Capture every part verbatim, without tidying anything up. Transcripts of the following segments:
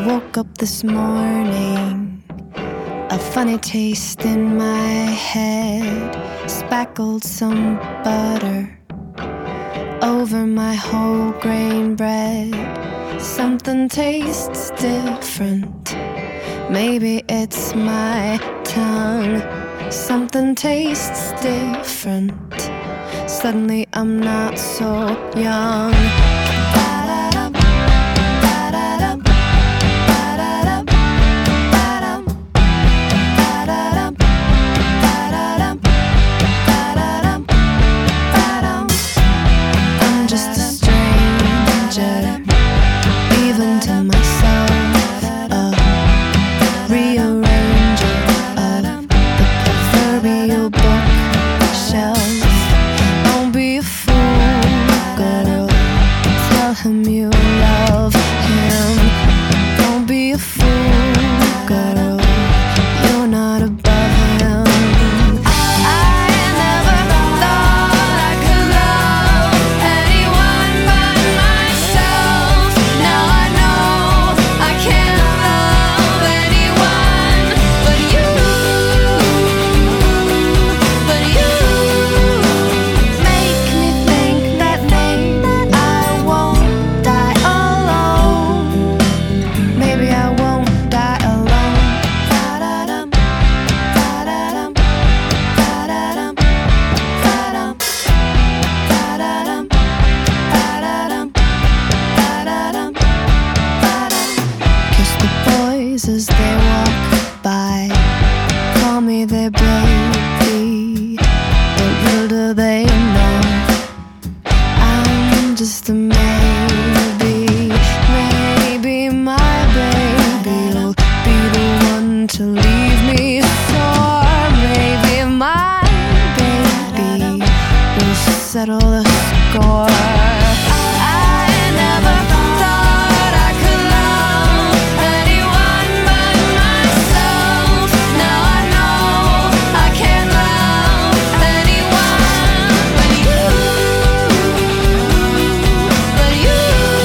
woke up this morning, a funny taste in my head, spackled some butter over my whole grain bread. Something tastes different, maybe it's my tongue. Something tastes different, suddenly I'm not so young. You love him. Don't be a fool, girl. You're not above him. I never thought I could love anyone but myself. Now I know I can't love anyone but you. But you make me think that maybe I won't. Maybe I won't die alone. Da-da-dum, da-da-dum, da-da-dum, da-dum, da-da-dum, da-da-dum, da-da-dum, da-dum. Kiss the boys as they walk by, call me their baby, but little do they know I'm just a maybe. Maybe my baby'll be the one to leave me sore. Maybe my baby will settle the score. I never thought I could love anyone but myself. Now I know I can't love anyone but you. But you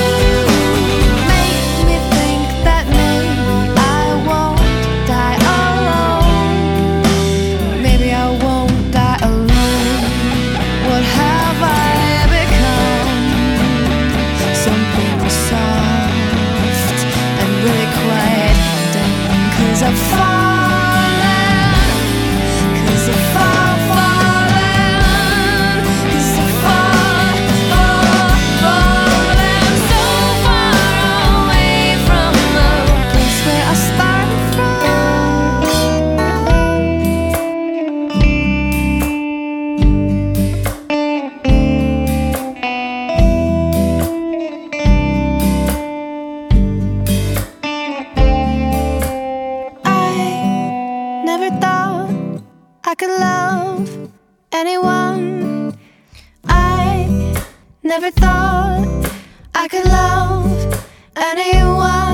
make me think that maybe I won't die alone. Maybe I won't die alone. What have I become? Something soft and really quite dumb. 'Cause I've fallen, 'cause I've fall, fallen, 'cause I've fall, fall, fallen so far away from the place where I started from. I never thought I could love anyone. I never thought I could love anyone.